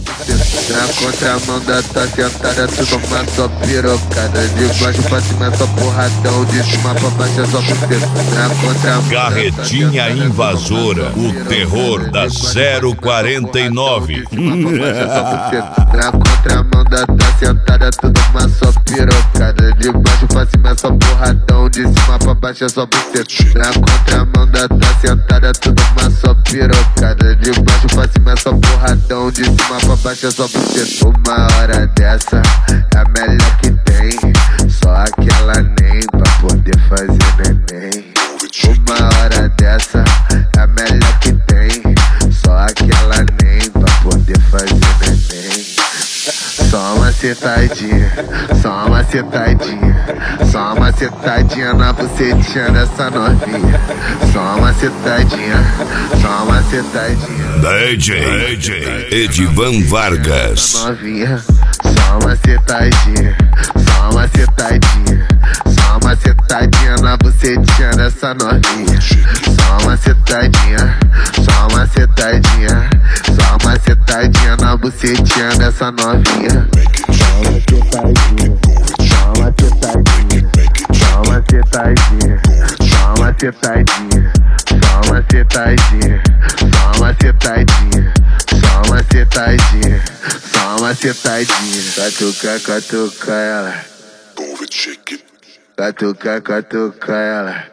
Na contramão da tua sentada, tu toma só pirocada. De baixo pra cima é só porradão, de cima pra baixo é só buceta. Na contramão Carretinha invasora, o terror da 049. Na contramão da tua sentada, tu toma só pirocada. De baixo pra cima é só porradão, de cima pra baixo é só buceta. Na contramão da tua sentada, tu toma só pirocada. De baixo pra cima é só porradão, de cima pra baixo é só buceta. Uma hora dessa é a melhor que tem, só aquela nem pra poder fazer neném. Uma hora dessa é a melhor que tem, só aquela nem pra poder fazer neném. Só uma cetadinha, só uma cetadinha, só uma cetadinha na bucetinha dessa novinha. Só uma cetadinha, só uma cetadinha. DJ Edivan Vargas. Novinha, só uma cetadinha, só uma cetadinha, só uma cetadinha na bucetinha dessa novinha. Só uma cetadinha, só uma cetadinha, só uma cetadinha na bucetinha dessa novinha. Só uma cetadinha, só uma cetadinha, só uma cetadinha, só uma cetadinha, só uma cetadinha, só uma cetadinha, só uma cetadinha, só uma cetadinha. Catuca, catuca ela, catuca, catuca ela,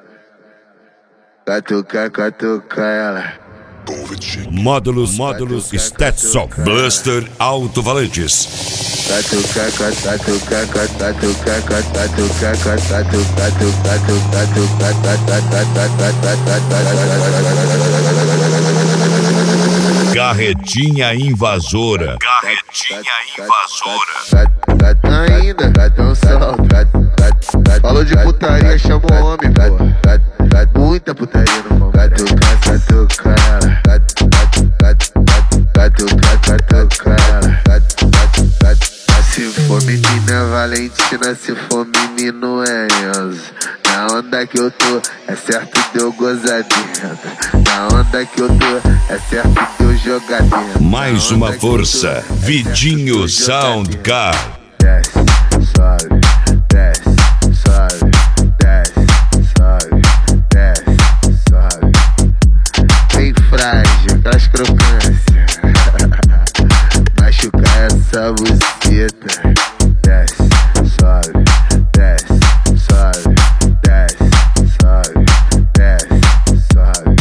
catuca, catuca ela. Módulos Stetson Blaster Alto-Valentes. Catuca, catuca, catuca, catuca, Carretinha invasora. Ainda, gatão solta. Falou de putaria, chama o homem, pô. Muita putaria no mão. Catuca, catuca ela. Catuca, catuca ela. Se for menina é Valentina, se for menino é Enzo. Na onda que eu tô, é certo de eu gozar dentro. Na onda que eu tô, é certo de eu jogar dentro. Mais uma força, Vidinho Soundcar. Desce, sobe, desce, sobe, desce, sobe, desce, sobe. Bem frágil, aquelas crocâncias. Machucar essa buceta. Desce, sobe, desce, sobe, desce, sobe, desce, sobe.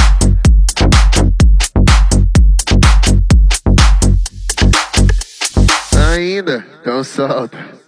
Ainda, então solta.